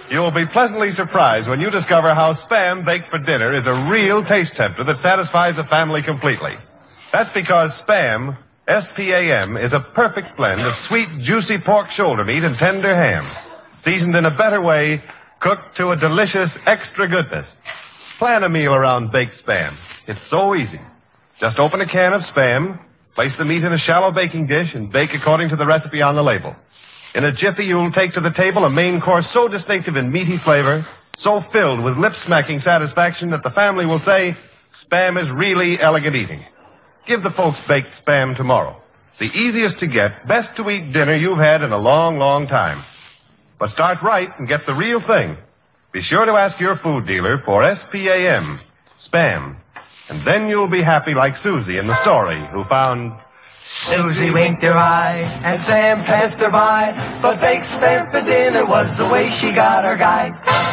You'll be pleasantly surprised when you discover how Spam baked for dinner is a real taste tempter that satisfies the family completely. That's because Spam, S-P-A-M, is a perfect blend of sweet, juicy pork shoulder meat and tender ham, seasoned in a better way, cooked to a delicious extra goodness. Plan a meal around baked Spam. It's so easy. Just open a can of Spam, place the meat in a shallow baking dish, and bake according to the recipe on the label. In a jiffy, you'll take to the table a main course so distinctive in meaty flavor, so filled with lip-smacking satisfaction that the family will say, Spam is really elegant eating. Give the folks baked Spam tomorrow. The easiest to get, best to eat dinner you've had in a long, long time. But start right and get the real thing. Be sure to ask your food dealer for S-P-A-M, Spam. And then you'll be happy like Susie in the story, who found... Susie winked her eye, and Sam passed her by, but baked Spam for dinner was the way she got her guy.